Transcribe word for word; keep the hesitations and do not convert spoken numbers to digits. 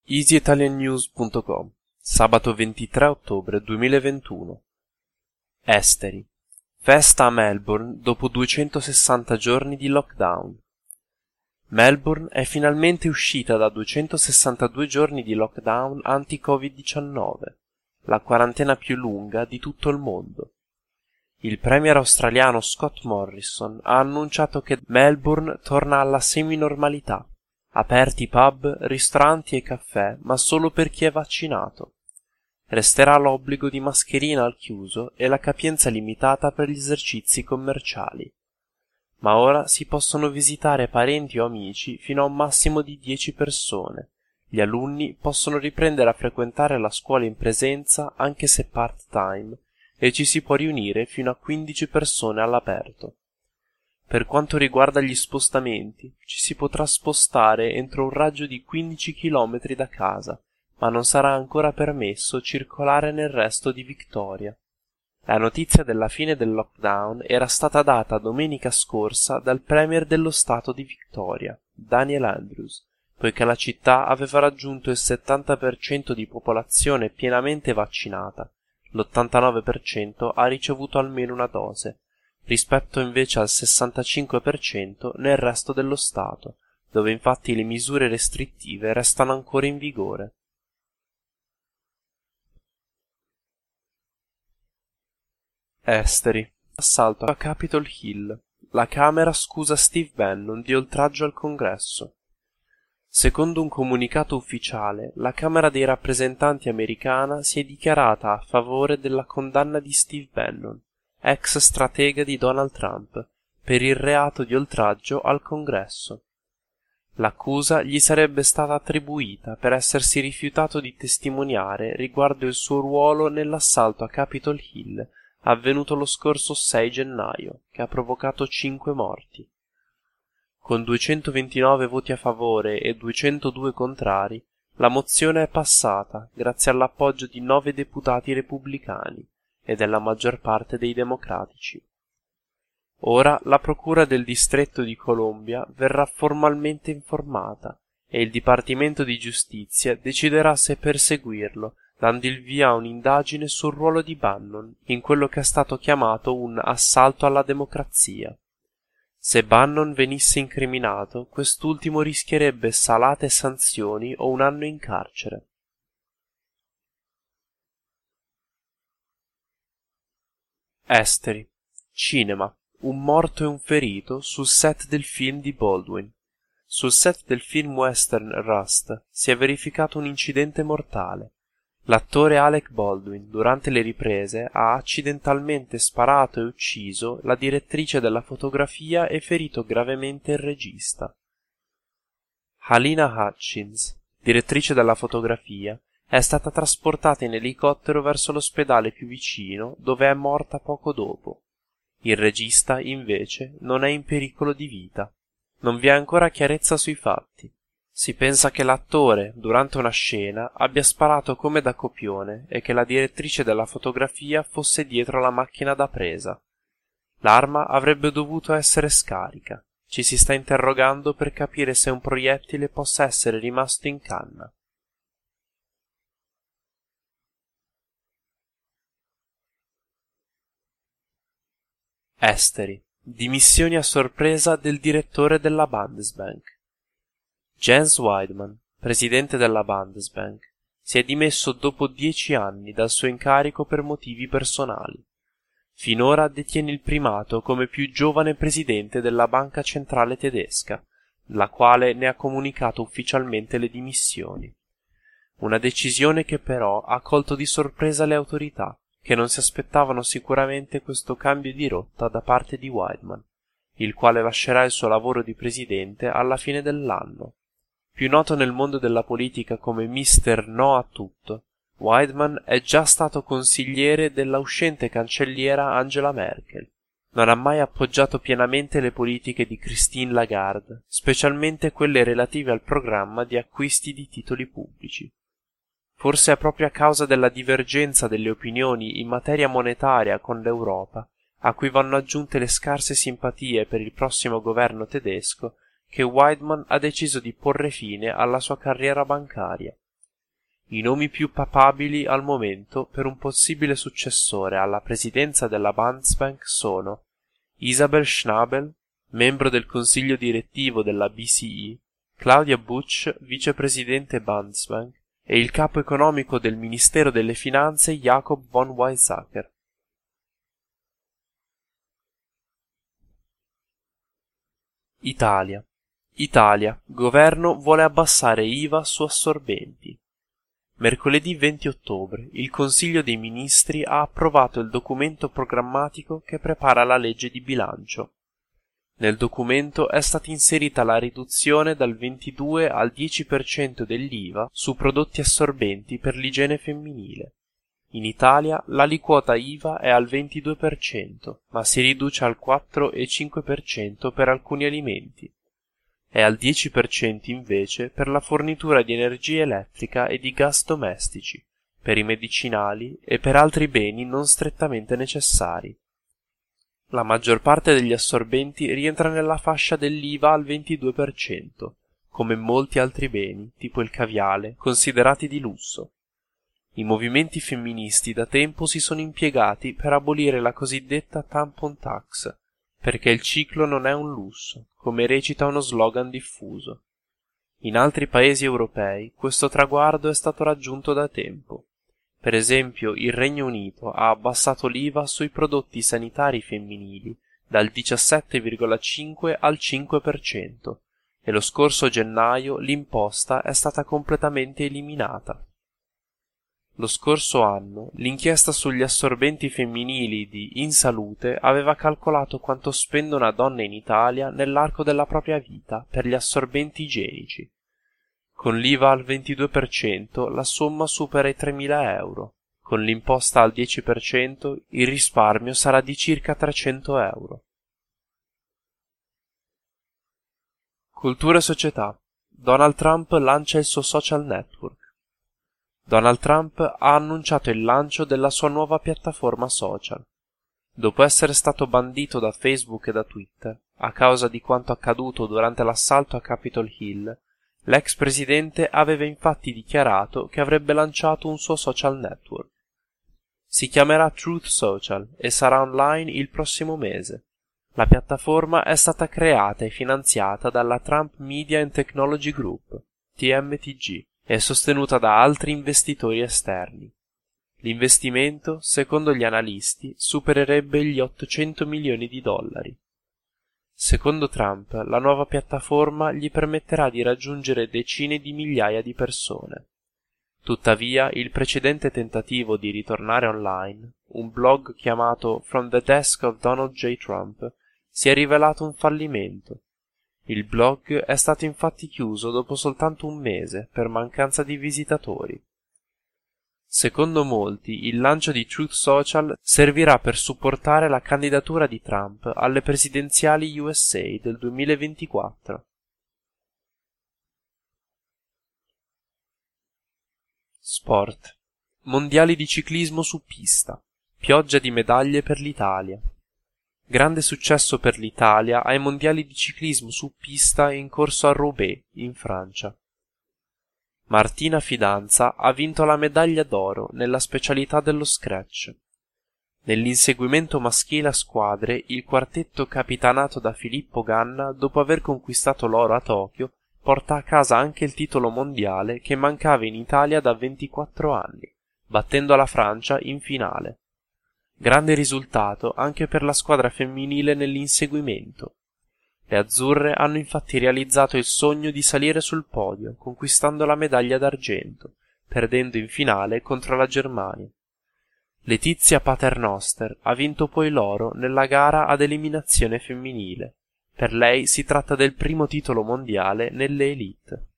easy italian news punto com, sabato ventitré ottobre duemilaventuno. Esteri. Festa a Melbourne dopo duecentosessanta giorni di lockdown. Melbourne è finalmente uscita da duecentosessantadue giorni di lockdown anti-covid diciannove, la quarantena più lunga di tutto il mondo. Il premier australiano Scott Morrison ha annunciato che Melbourne torna alla semi-normalità. Aperti pub, ristoranti e caffè, ma solo per chi è vaccinato. Resterà l'obbligo di mascherina al chiuso e la capienza limitata per gli esercizi commerciali. Ma ora si possono visitare parenti o amici fino a un massimo di dieci persone. Gli alunni possono riprendere a frequentare la scuola in presenza anche se part-time e ci si può riunire fino a quindici persone all'aperto. Per quanto riguarda gli spostamenti, ci si potrà spostare entro un raggio di quindici chilometri da casa, ma non sarà ancora permesso circolare nel resto di Victoria. La notizia della fine del lockdown era stata data domenica scorsa dal premier dello stato di Victoria, Daniel Andrews, poiché la città aveva raggiunto il settanta per cento di popolazione pienamente vaccinata, l'ottantanove per cento ha ricevuto almeno una dose, rispetto invece al sessantacinque per cento nel resto dello Stato, dove infatti le misure restrittive restano ancora in vigore. Esteri. Assalto a Capitol Hill. La Camera scusa Steve Bannon di oltraggio al Congresso. Secondo un comunicato ufficiale, la Camera dei rappresentanti americana si è dichiarata a favore della condanna di Steve Bannon, ex stratega di Donald Trump, per il reato di oltraggio al Congresso. L'accusa gli sarebbe stata attribuita per essersi rifiutato di testimoniare riguardo il suo ruolo nell'assalto a Capitol Hill avvenuto lo scorso sei gennaio, che ha provocato cinque morti. Con duecentoventinove voti a favore e duecentodue contrari, la mozione è passata grazie all'appoggio di nove deputati repubblicani e della maggior parte dei democratici. Ora la Procura del Distretto di Columbia verrà formalmente informata e il Dipartimento di Giustizia deciderà se perseguirlo, dando il via a un'indagine sul ruolo di Bannon in quello che è stato chiamato un assalto alla democrazia. Se Bannon venisse incriminato, quest'ultimo rischierebbe salate sanzioni o un anno in carcere. Esteri. Cinema. Un morto e un ferito sul set del film di Baldwin. Sul set del film western Rust si è verificato un incidente mortale. L'attore Alec Baldwin, durante le riprese, ha accidentalmente sparato e ucciso la direttrice della fotografia e ferito gravemente il regista. Halina Hutchins, direttrice della fotografia, è stata trasportata in elicottero verso l'ospedale più vicino, dove è morta poco dopo. Il regista, invece, non è in pericolo di vita. Non vi è ancora chiarezza sui fatti. Si pensa che l'attore, durante una scena, abbia sparato come da copione e che la direttrice della fotografia fosse dietro la macchina da presa. L'arma avrebbe dovuto essere scarica. Ci si sta interrogando per capire se un proiettile possa essere rimasto in canna. Esteri. Dimissioni a sorpresa del direttore della Bundesbank. Jens Weidmann, presidente della Bundesbank, si è dimesso dopo dieci anni dal suo incarico per motivi personali. Finora detiene il primato come più giovane presidente della Banca Centrale Tedesca, la quale ne ha comunicato ufficialmente le dimissioni. Una decisione che però ha colto di sorpresa le autorità, che non si aspettavano sicuramente questo cambio di rotta da parte di Weidmann, il quale lascerà il suo lavoro di presidente alla fine dell'anno. Più noto nel mondo della politica come mister No a tutto, Weidmann è già stato consigliere della uscente cancelliera Angela Merkel. Non ha mai appoggiato pienamente le politiche di Christine Lagarde, specialmente quelle relative al programma di acquisti di titoli pubblici. Forse è proprio a causa della divergenza delle opinioni in materia monetaria con l'Europa, a cui vanno aggiunte le scarse simpatie per il prossimo governo tedesco, che Weidmann ha deciso di porre fine alla sua carriera bancaria. I nomi più papabili al momento per un possibile successore alla presidenza della Bundesbank sono Isabel Schnabel, membro del consiglio direttivo della B C E, Claudia Buchs, vicepresidente Bundesbank, e il capo economico del Ministero delle Finanze Jakob von Weizsäcker. Italia. Italia. Governo vuole abbassare I V A su assorbenti. Mercoledì venti ottobre il Consiglio dei Ministri ha approvato il documento programmatico che prepara la legge di bilancio. Nel documento è stata inserita la riduzione dal ventidue al dieci per cento dell'I V A su prodotti assorbenti per l'igiene femminile. In Italia l'aliquota I V A è al ventidue per cento, ma si riduce al quattro virgola cinque per cento per alcuni alimenti. È al dieci per cento invece per la fornitura di energia elettrica e di gas domestici, per i medicinali e per altri beni non strettamente necessari. La maggior parte degli assorbenti rientra nella fascia dell'I V A al ventidue per cento, come molti altri beni, tipo il caviale, considerati di lusso. I movimenti femministi da tempo si sono impiegati per abolire la cosiddetta tampon tax, perché il ciclo non è un lusso, come recita uno slogan diffuso. In altri paesi europei questo traguardo è stato raggiunto da tempo. Per esempio il Regno Unito ha abbassato l'I V A sui prodotti sanitari femminili dal diciassette virgola cinque al cinque per cento e lo scorso gennaio l'imposta è stata completamente eliminata. Lo scorso anno l'inchiesta sugli assorbenti femminili di InSalute aveva calcolato quanto spende una donna in Italia nell'arco della propria vita per gli assorbenti igienici. Con l'I V A al ventidue per cento la somma supera i tremila euro, con l'imposta al dieci per cento il risparmio sarà di circa trecento euro. Cultura e società. Donald Trump lancia il suo social network. Donald Trump ha annunciato il lancio della sua nuova piattaforma social. Dopo essere stato bandito da Facebook e da Twitter, a causa di quanto accaduto durante l'assalto a Capitol Hill, l'ex presidente aveva infatti dichiarato che avrebbe lanciato un suo social network. Si chiamerà Truth Social e sarà online il prossimo mese. La piattaforma è stata creata e finanziata dalla Trump Media and Technology Group, T M T G, e sostenuta da altri investitori esterni. L'investimento, secondo gli analisti, supererebbe gli ottocento milioni di dollari. Secondo Trump, la nuova piattaforma gli permetterà di raggiungere decine di migliaia di persone. Tuttavia, il precedente tentativo di ritornare online, un blog chiamato From the Desk of Donald J. Trump, si è rivelato un fallimento. Il blog è stato infatti chiuso dopo soltanto un mese per mancanza di visitatori. Secondo molti, il lancio di Truth Social servirà per supportare la candidatura di Trump alle presidenziali U S A del duemilaventiquattro. Sport. Mondiali di ciclismo su pista. Pioggia di medaglie per l'Italia. Grande successo per l'Italia ai mondiali di ciclismo su pista in corso a Roubaix, in Francia. Martina Fidanza ha vinto la medaglia d'oro nella specialità dello scratch. Nell'inseguimento maschile a squadre, il quartetto capitanato da Filippo Ganna, dopo aver conquistato l'oro a Tokyo, porta a casa anche il titolo mondiale che mancava in Italia da ventiquattro anni, battendo la Francia in finale. Grande risultato anche per la squadra femminile nell'inseguimento. Le azzurre hanno infatti realizzato il sogno di salire sul podio, conquistando la medaglia d'argento, perdendo in finale contro la Germania. Letizia Paternoster ha vinto poi l'oro nella gara ad eliminazione femminile. Per lei si tratta del primo titolo mondiale nelle elite.